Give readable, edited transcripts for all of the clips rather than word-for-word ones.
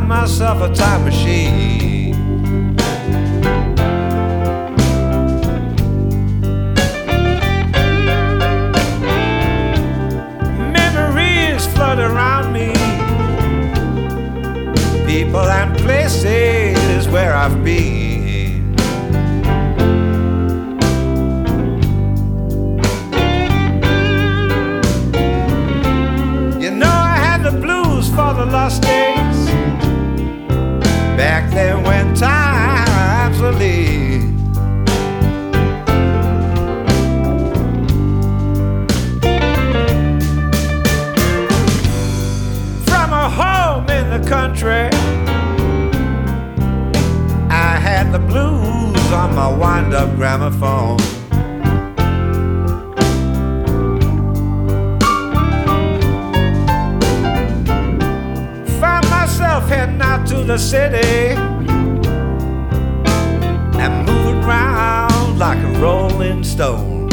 myself a time machine. Memories flood around me, people and places where I've been. You know I had the blues for the lost days, back then when times were lean. From a home in the country, I had the blues on my wind-up gramophone. Found myself heading out to the city and moving round like a rolling stone.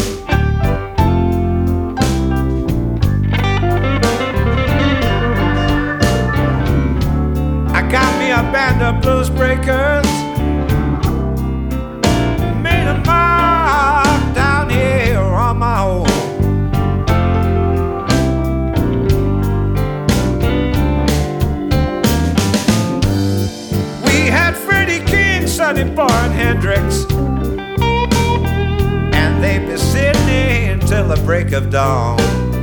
I got me a band of blues breakers, made a mark down here on my own. We had Freddie King, Sonny Boy and Hendrix, and they'd be sitting until the break of dawn.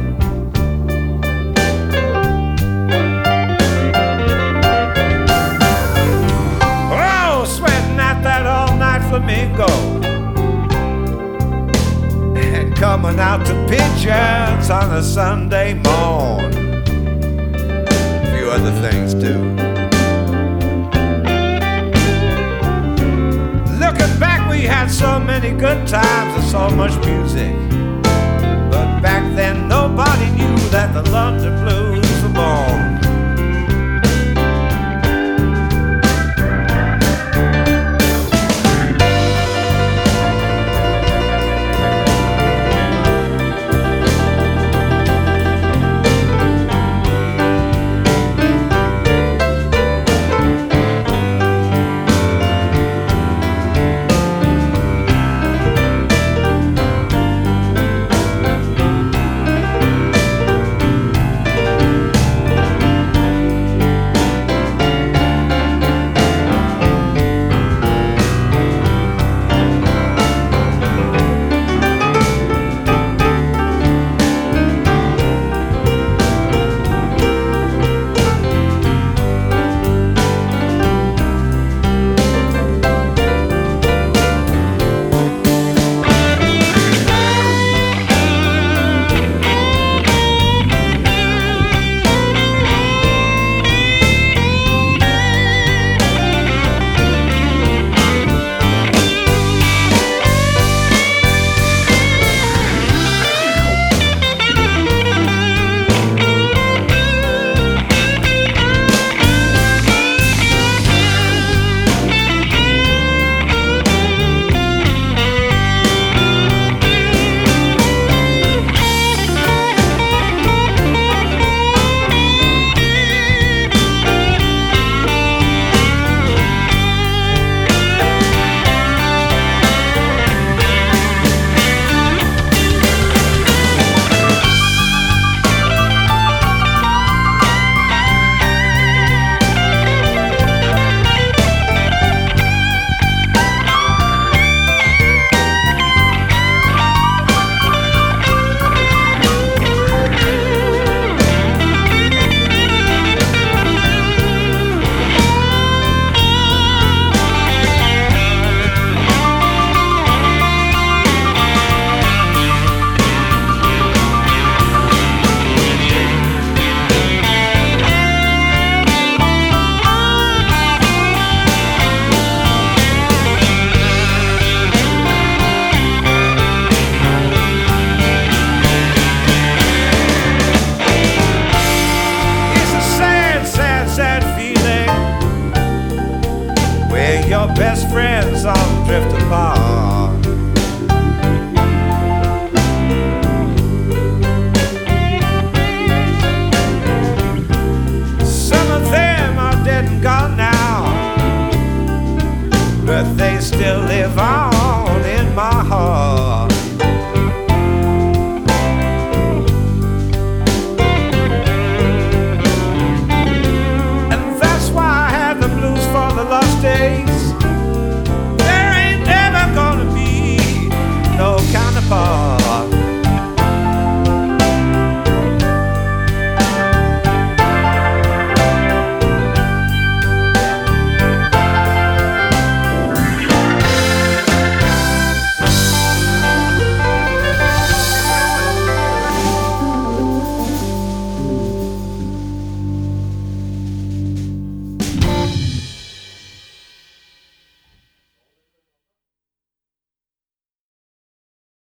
Oh, sweating at that all-night flamingo and coming out to pigeons on a Sunday morn. A few other things too. Looking back, we had so many good times and so much music, but back then nobody knew that the London blues were born.